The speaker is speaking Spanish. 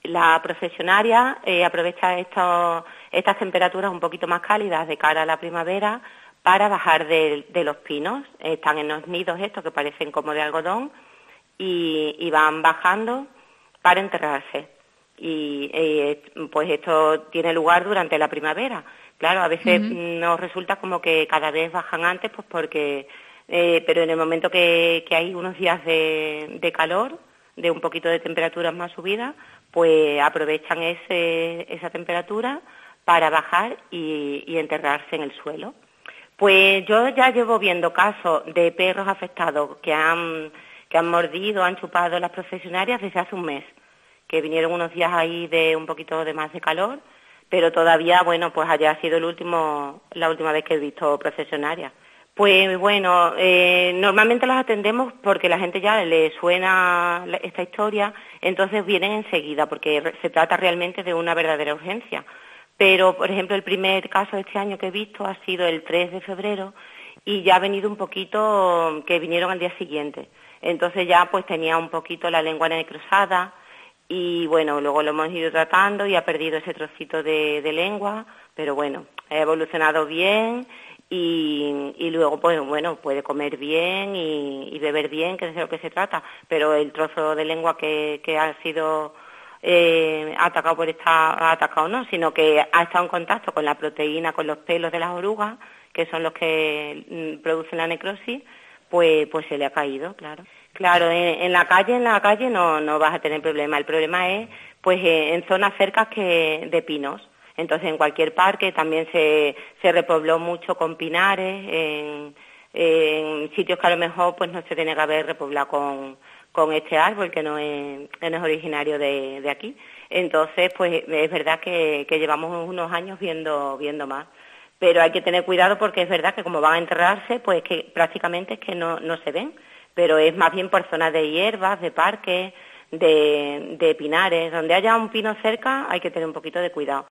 La procesionaria aprovecha estas temperaturas un poquito más cálidas de cara a la primavera para bajar de los pinos. Están en los nidos estos que parecen como de algodón y van bajando para enterrarse. Y pues esto tiene lugar durante la primavera. Claro, a veces nos resulta como que cada vez bajan antes, pues porque... pero en el momento que hay unos días de calor, de un poquito de temperaturas más subidas, pues aprovechan esa temperatura para bajar y enterrarse en el suelo. Pues yo ya llevo viendo casos de perros afectados que han mordido, han chupado las procesionarias desde hace un mes, que vinieron unos días ahí de un poquito de más de calor, pero todavía, bueno, pues haya sido la última vez que he visto procesionarias. Pues bueno, normalmente las atendemos porque la gente ya le suena esta historia, entonces vienen enseguida, porque se trata realmente de una verdadera urgencia. Pero, por ejemplo, el primer caso de este año que he visto ha sido el 3 de febrero y ya ha venido un poquito, que vinieron al día siguiente. Entonces ya pues tenía un poquito la lengua necrosada y bueno, luego lo hemos ido tratando y ha perdido ese trocito de lengua, pero bueno, ha evolucionado bien. Y luego, pues bueno, puede comer bien y beber bien, que es de lo que se trata, pero el trozo de lengua que ha sido atacado no, sino que ha estado en contacto con la proteína, con los pelos de las orugas, que son los que producen la necrosis, pues se le ha caído, claro. Claro, en la calle no vas a tener problema. El problema es, pues, en zonas cercas de pinos. Entonces, en cualquier parque también se repobló mucho con pinares, en sitios que a lo mejor pues no se tiene que haber repoblado con este árbol, que no es originario de aquí. Entonces, pues es verdad que llevamos unos años viendo más. Pero hay que tener cuidado porque es verdad que como van a enterrarse, pues que prácticamente es que no se ven. Pero es más bien por zonas de hierbas, de parques, de pinares. Donde haya un pino cerca hay que tener un poquito de cuidado.